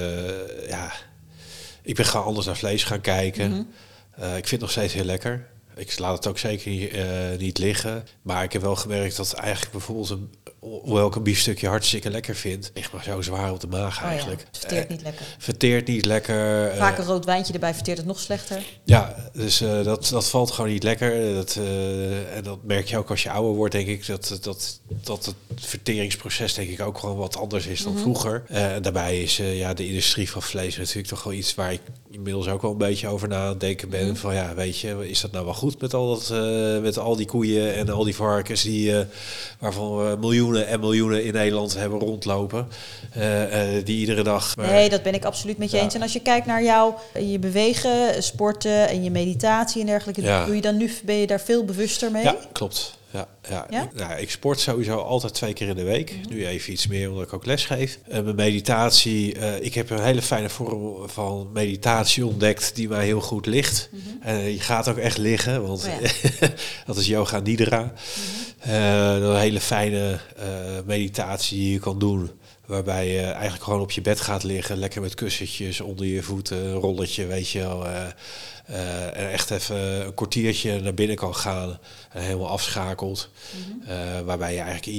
Speaker 2: ik ben gewoon anders naar vlees gaan kijken.
Speaker 1: Mm-hmm.
Speaker 2: Ik vind het nog steeds heel lekker. Ik laat het ook zeker niet liggen. Maar ik heb wel gemerkt dat eigenlijk bijvoorbeeld hoewel ik een biefstukje hartstikke lekker vind, ligt maar zo zwaar op de maag eigenlijk.
Speaker 1: Ja. Verteert niet lekker.
Speaker 2: Verteert niet lekker.
Speaker 1: Vaak een rood wijntje erbij verteert het nog slechter.
Speaker 2: Ja, dus dat valt gewoon niet lekker. En dat merk je ook als je ouder wordt, denk ik. Dat het verteringsproces denk ik ook gewoon wat anders is dan vroeger. En daarbij is de industrie van vlees natuurlijk toch wel iets waar ik inmiddels ook wel een beetje over na aan het denken ben. Van ja, weet je, is dat nou wel goed met al die koeien en al die varkens waarvan we miljoenen en miljoenen in Nederland hebben rondlopen. Die iedere dag...
Speaker 1: Nee, dat ben ik absoluut met je eens. En als je kijkt naar je bewegen, sporten en je meditatie en dergelijke, ben je daar veel bewuster mee?
Speaker 2: Ja, klopt. Ja? Nou, ik sport sowieso altijd 2 keer in de week. Nu even iets meer omdat ik ook les geef. Mijn meditatie, ik heb een hele fijne vorm van meditatie ontdekt die mij heel goed ligt. Je gaat ook echt liggen, want dat is yoga nidra. Een hele fijne meditatie die je kan doen. Waarbij je eigenlijk gewoon op je bed gaat liggen. Lekker met kussentjes onder je voeten, een rolletje, weet je wel. En echt even een kwartiertje naar binnen kan gaan. En helemaal afschakelt. Waarbij je eigenlijk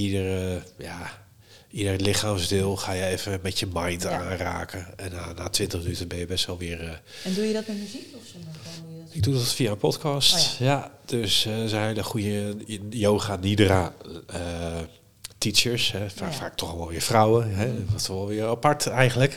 Speaker 2: ieder lichaamsdeel ga je even met je mind aanraken. En na 20 minuten ben je best wel weer...
Speaker 1: En doe je dat met muziek of zonder?
Speaker 2: Ik doe dat via een podcast. Dus er zijn hele goede yoga nidra teachers. Vaak toch wel weer vrouwen. Dat is wel weer apart eigenlijk.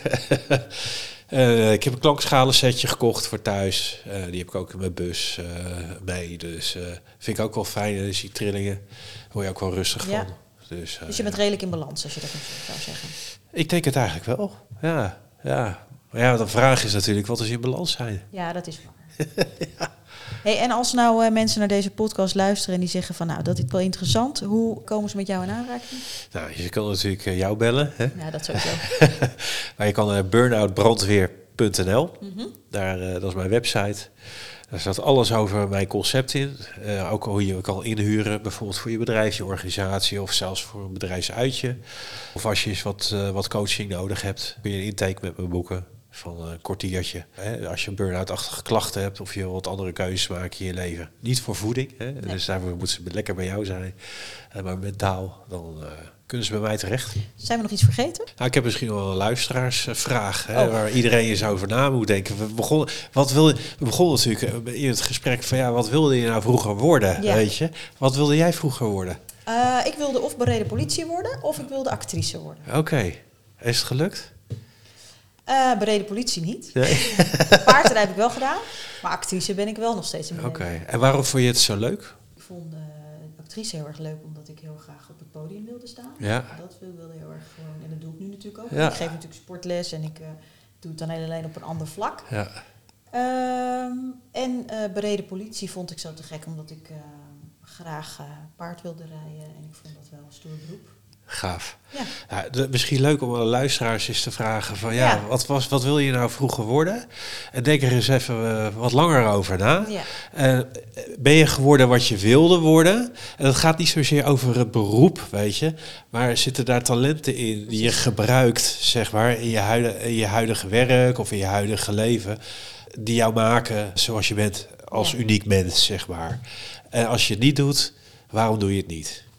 Speaker 2: Ik heb een klankschalensetje gekocht voor thuis. Die heb ik ook in mijn bus mee. Dus vind ik ook wel fijn. Dus die trillingen word je ook wel rustig van. Dus
Speaker 1: je bent redelijk in balans, als je dat zou zeggen.
Speaker 2: Ik denk het eigenlijk wel. Ja. Maar de vraag is natuurlijk, wat is in balans zijn?
Speaker 1: Ja, dat is waar. Hey, en als nou mensen naar deze podcast luisteren en die zeggen van, nou, dat is wel interessant. Hoe komen ze met jou in aanraking?
Speaker 2: Nou, je kan natuurlijk jou bellen. Hè?
Speaker 1: Ja, dat sowieso.
Speaker 2: Maar je kan burnoutbrandweer.nl. Dat is mijn website. Daar staat alles over mijn concept in. Ook hoe je kan inhuren, bijvoorbeeld voor je bedrijf, je organisatie of zelfs voor een bedrijfsuitje. Of als je eens wat coaching nodig hebt, kun je een intake met me boeken van een kwartiertje. Als je een burn-out-achtige klachten hebt of je wat andere keuzes maakt in je leven. Niet voor voeding, nee. Dus daarvoor moeten ze lekker bij jou zijn. Maar mentaal, dan kunnen ze bij mij terecht.
Speaker 1: Zijn we nog iets vergeten?
Speaker 2: Nou, ik heb misschien wel een luisteraarsvraag waar iedereen eens over na moet denken. We begonnen natuurlijk in het gesprek van wat wilde je nou vroeger worden? Weet je? Wat wilde jij vroeger worden?
Speaker 1: Ik wilde of bereden politie worden of ik wilde actrice worden.
Speaker 2: Oké. Is het gelukt?
Speaker 1: Bereden politie niet.
Speaker 2: Nee.
Speaker 1: Paardrijden heb ik wel gedaan, maar actrice ben ik wel nog steeds in mijn leven.
Speaker 2: En waarom vond je het zo leuk?
Speaker 1: Ik vond actrice heel erg leuk, omdat ik heel graag op het podium wilde staan.
Speaker 2: Ja.
Speaker 1: Dat wilde heel erg gewoon, en dat doe ik nu natuurlijk ook.
Speaker 2: Ja.
Speaker 1: Ik geef natuurlijk sportles en ik doe het dan alleen op een ander vlak.
Speaker 2: Ja.
Speaker 1: En bereden politie vond ik zo te gek, omdat ik graag paard wilde rijden. En ik vond dat wel een stoer beroep.
Speaker 2: Gaaf.
Speaker 1: Ja.
Speaker 2: Ja, misschien leuk om aan de luisteraars eens te vragen van wat wil je nou vroeger worden? En denk er eens even wat langer over na.
Speaker 1: Ja.
Speaker 2: Ben je geworden wat je wilde worden? En dat gaat niet zozeer over het beroep, weet je. Maar zitten daar talenten in die je gebruikt, zeg maar, in je huidige werk of in je huidige leven, die jou maken zoals je bent als uniek mens, zeg maar. En als je het niet doet, waarom doe je het niet?